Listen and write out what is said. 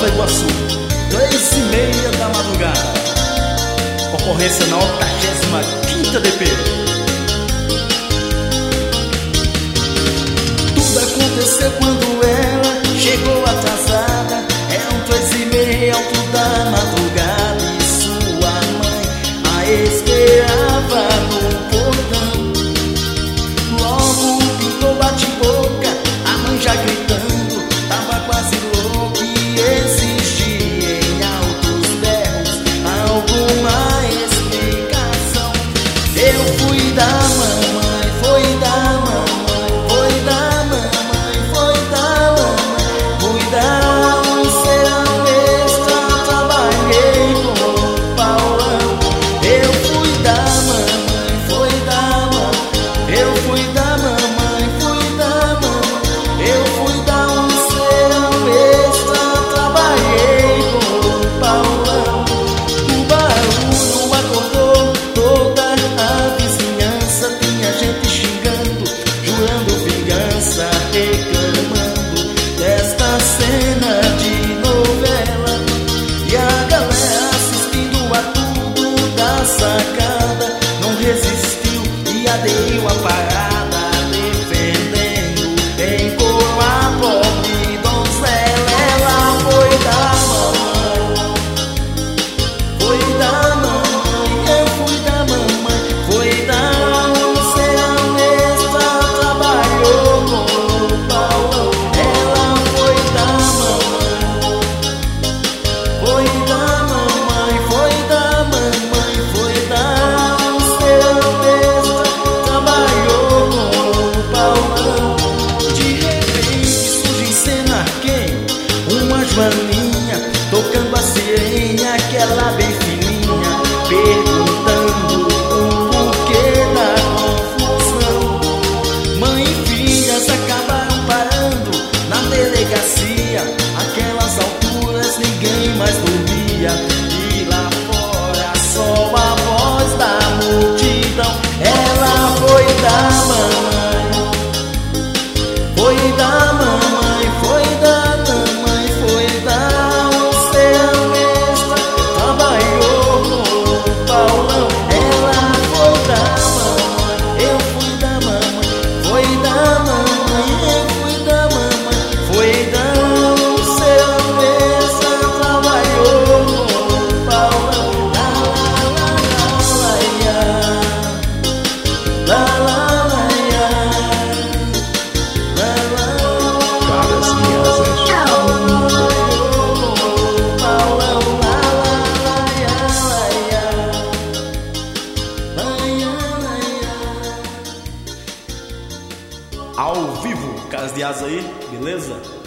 Nova Iguaçu, 3h30 da madrugada. Ocorrência na 85ª DP. Tudo aconteceu quando ela chegou atrasada. Eram 3h30 alto da madrugada, e sua mãe a esperava no portão. Logo pintou bate-boca, a mãe já gritando, tava quase louca, e exigia em altos berros alguma explicação. Eu fui da mamãe, foi da mamãe, foi da mamãe, foi da mamãe, fui dar um serão extra, trabalhei com o Paulão. Eu fui da mamãe, foi da mamãe, eu fui da mamãe, fui da mamãe, eu fui dar um serão extra, trabalhei com o Paulão. O barulho acordou toda a vizinhança, tinha gente xingando, jurando vingança, reclamando desta cena de novela. E a galera assistindo a tudo da sacada não resistiu e aderiu à parada, defendendo em coro a pobre donzela. Ela foi da mamãe, foi da mamãe, eu fui da mamãe, foi da um serão extra, trabalhou com o Paulão. Ela foi da mamãe, foi da mamãe, foi da mamãe, foi da um serão extra, trabalhou com o Paulão. De repente surge em cena quem? Uma joaninha tocando a sirene, aquela bem fininha, perguntando o porquê da confusão. Mãe e filhas acabaram parando na delegacia. Aquelas alturas ninguém mais dormia, e lá fora só a voz da multidão. Ela foi da mamãe, foi da mamãe, foi da mamãe, foi da um serão extra, trabalhou com o Paulão. Ela foi da mamãe, eu fui da mamãe, foi da mamãe, eu fui da mamãe, foi da um serão extra, trabalhou com o Paulão. La la la la ia, la la la ia, la la Caras minhas ao vivo, Caras de Asa aí, beleza?